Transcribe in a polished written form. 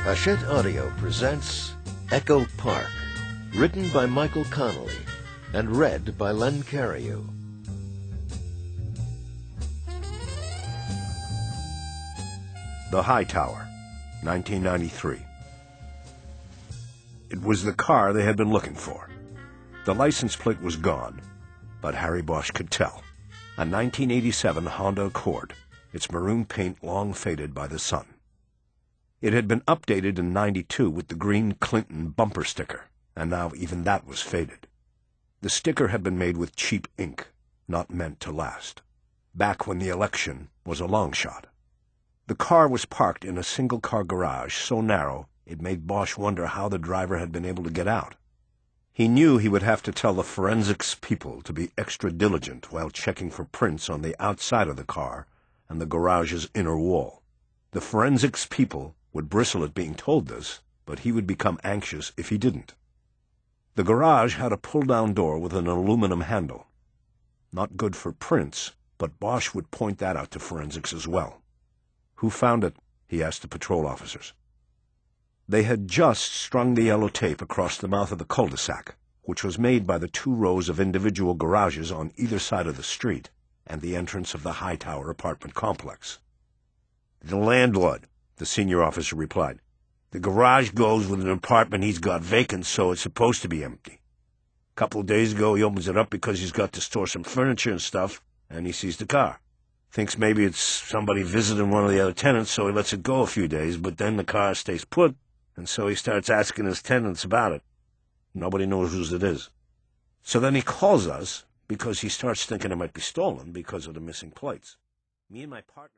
Hachette Audio presents Echo Park, written by Michael Connelly and read by Len Cariou. The Hightower, 1993. It was the car they had been looking for. The license plate was gone, but Harry Bosch could tell. A 1987 Honda Accord, its maroon paint long faded by the sun. It had been updated in '92 with the green Clinton bumper sticker, and now even that was faded. The sticker had been made with cheap ink, not meant to last, back when the election was a long shot. The car was parked in a single-car garage so narrow it made Bosch wonder how the driver had been able to get out. He knew he would have to tell the forensics people to be extra diligent while checking for prints on the outside of the car and the garage's inner wall. The forensics people would bristle at being told this, but he would become anxious if he didn't. The garage had a pull-down door with an aluminum handle. Not good for prints, but Bosch would point that out to forensics as well. Who found it? He asked the patrol officers. They had just strung the yellow tape across the mouth of the cul-de-sac, which was made by the 2 rows of individual garages on either side of the street and the entrance of the Hightower apartment complex. "The landlord," the senior officer replied. "The garage goes with an apartment he's got vacant, so it's supposed to be empty. A couple of days ago he opens it up because he's got to store some furniture and stuff, and he sees the car. Thinks maybe it's somebody visiting one of the other tenants, so he lets it go a few days, but then the car stays put, and so he starts asking his tenants about it. Nobody knows whose it is. So then he calls us because he starts thinking it might be stolen because of the missing plates. Me and my partner..."